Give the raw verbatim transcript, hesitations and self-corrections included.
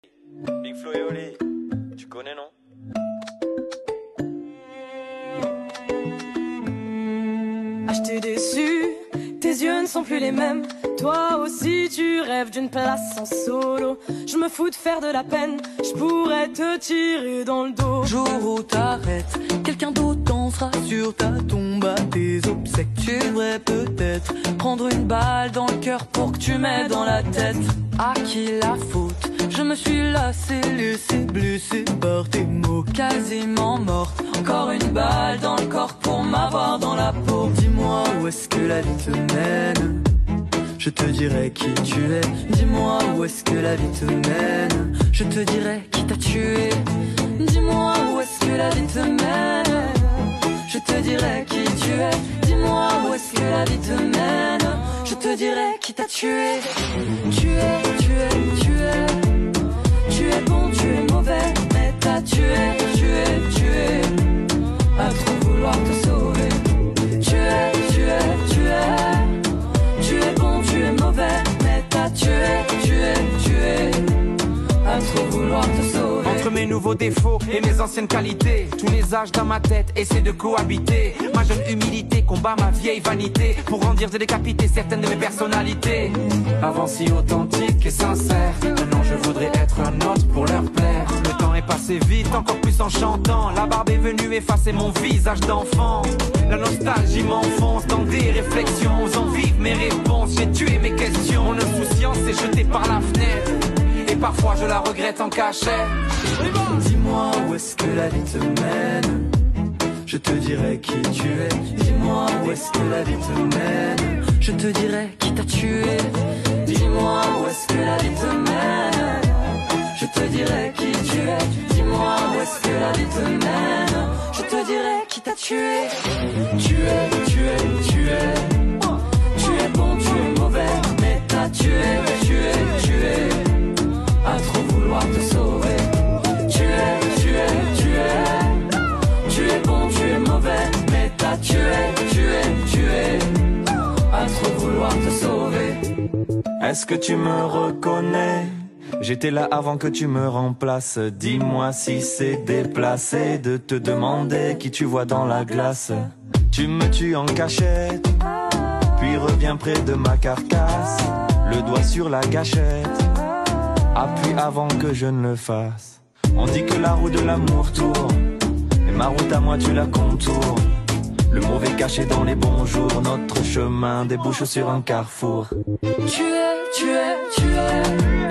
Big Flo et Oli, tu connais non? Ah, je t'ai déçu, tes yeux ne sont plus les mêmes. Toi aussi tu rêves d'une place en solo. Je me fous de faire de la peine, je pourrais te tirer dans le dos. Jour où t'arrêtes, quelqu'un d'autre dansera sur ta tombe à tes obsèques. Tu devrais peut-être prendre une balle dans le cœur pour que tu m'aies dans la tête. À qui la faute? Je me suis lassé, laissé blessé par tes mots. Quasiment morte, encore une balle dans le corps pour m'avoir dans la peau. Dis-moi où est-ce que la vie te mène, je te dirai qui tu es. Dis-moi où est-ce que la vie te mène, je te dirai qui t'a tué. Dis-moi où est-ce que la vie te mène, je te dirai qui tu es. Dis-moi où est-ce que la vie te mène, je te dirai qui t'a tué. Tu es, tu es, tu es, tu es bon, tu es mauvais, mais t'as tué, tu es, tu es, à trop vouloir te sauver. Tu es, tu es, tu es, tu es bon, tu es mauvais, mais t'as tué, tu es, tu es, à trop vouloir te sauver. Entre mes nouveaux défauts et mes anciennes qualités, tous les âges dans ma tête essaient de cohabiter. Ma jeune humilité combat ma vieille vanité pour grandir et décapiter certaines de mes personnalités. Avant si authentique et sincère, maintenant je voudrais être un autre pour leur plaire. Le temps est passé vite, encore plus en chantant. La barbe est venue effacer mon visage d'enfant. La nostalgie m'enfonce dans des réflexions, osant vivre mes réponses. J'ai tué mes questions, mon insouciance est jetée par la fenêtre, et parfois je la regrette en cachette. Dis-moi où est-ce que la vie te mène, je te dirai qui tu es. Dis-moi où est-ce que la vie te mène, je te dirai qui t'a tué. Dis-moi où est-ce que la vie te mène, je te dirai qui tu es. Dis-moi où est-ce que la vie te mène, je te dirai qui t'a tué. Tu es, tu es, tu es, tu es bon, tu es mauvais, mais t'as tué, tu es, tu es, à trop vouloir te sauver. Tu es, tu es, tu es, tu es bon, tu es mauvais, mais t'as tué, tu es, tu es, à trop vouloir te sauver. Est-ce que tu me reconnais? J'étais là avant que tu me remplaces. Dis-moi si c'est déplacé de te demander qui tu vois dans la glace. Tu me tues en cachette, puis reviens près de ma carcasse, le doigt sur la gâchette, appuie avant que je ne le fasse. On dit que la roue de l'amour tourne, mais ma route à moi tu la contours. Le mauvais caché dans les bons jours, notre chemin débouche sur un carrefour. Tu es, tu es, tu es,